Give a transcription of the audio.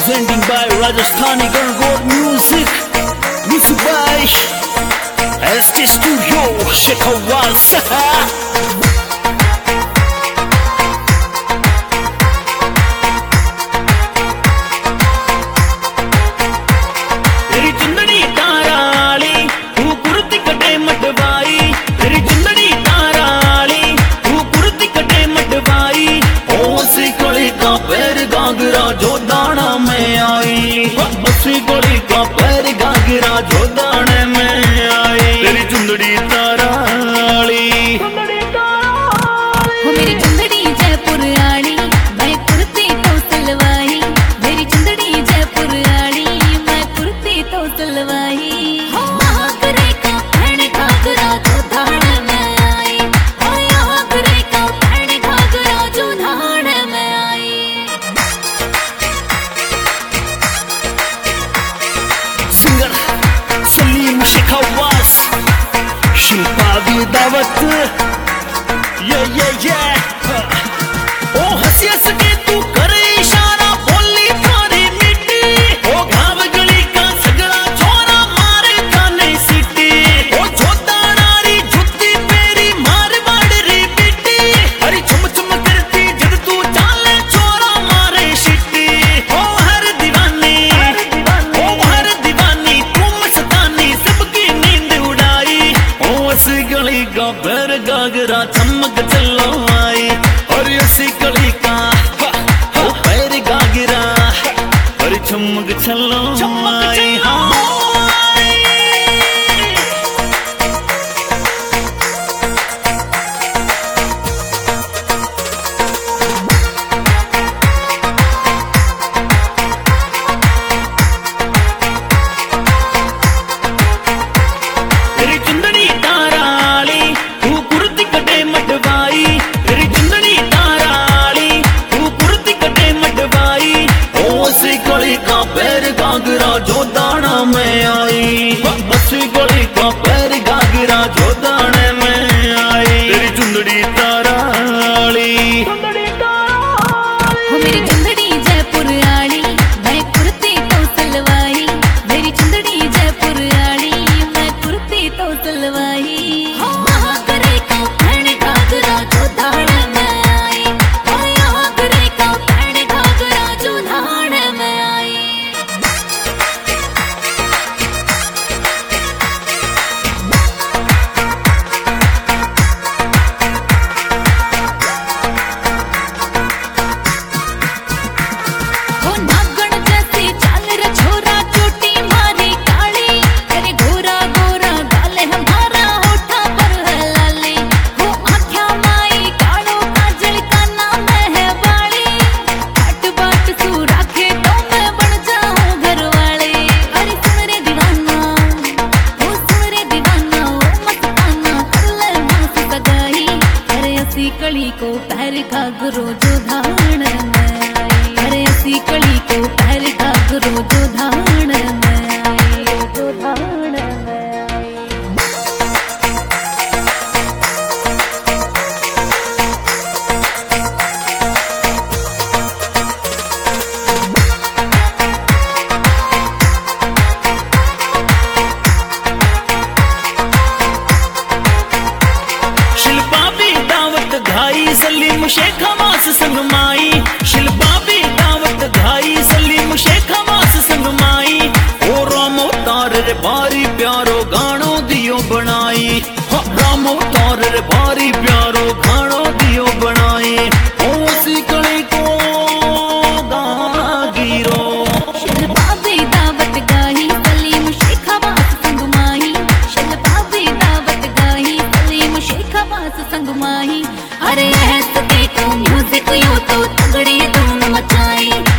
Presenting by Rajasthani Gargote Music. Music by SK Studio Shekhawaz. जो दाना में आई बसी गोली का पैर गागरा जो दाने में आई तेरी चुंदड़ी ताराली मेरी चुंदड़ी जयपुर आड़ी मैं कुर्ती तो सलवाई मेरी चुंदड़ी जयपुर आड़ी मैं कुर्ती तो सलवाई आगरे का पैर घाघरा जो दाने में आई आगरे का पैर घाघरा जो दाने में आई सलीम शेखवाज शिल्पा दी दावत ये ओ हंसी हंस के तू करे इशारा बोली थारी मिट्टी ओ घाव गली का सगड़ा छोरा मारे काने सीटी ओ छोटा नारी जुत्ती पेरी मार बाड़री पिट्टी हरी चुम चुम करती जब तू चाले छोरा मारे शिट्टी ओ हर दीवानी तू मस्तानी सबकी नींद उड़ाई ओ ऐसी गली का पैर गागरा चमक चलो आई और ऐसी गली का पैर गागरा और चमक चलो आई जो दाना में आई बसी गोली का पैर गागरा जो दाने में आई तेरी चुंदड़ी ताराली मेरी चुंदड़ी जयपुर आड़ी मैं कुर्ती तो सलवाई मेरी चुंदड़ी जयपुर आड़ी मैं कुर्ती तो सलवाई आगरे का पैर घाघरा जो दाने में आई आगरे का पैर घाघरा जो दाने में आई कली को पैर घाघरो जो धारण में आई अरे ऐसी कली को पैर घाघरो जो धारण में आई जो धारण में आई सलीम शेखवाज संग माई शिल्पा भी दावत घाई सलीम शेखवाज संग माई ओ रामो तार रे भारी प्यारो गानो दियो बनाई रामो तार रे भारी प्यारो गानो दियो बनाई ओ सी कली को गागिरो शिल्पा भी दावत गाई सलीम शेखवाज संग माई शिल्पा भी दावत गाई सलीम शेखवाज संग माई अरे ऐसे को म्यूजिक यो तो तगड़ी धूम मचाई।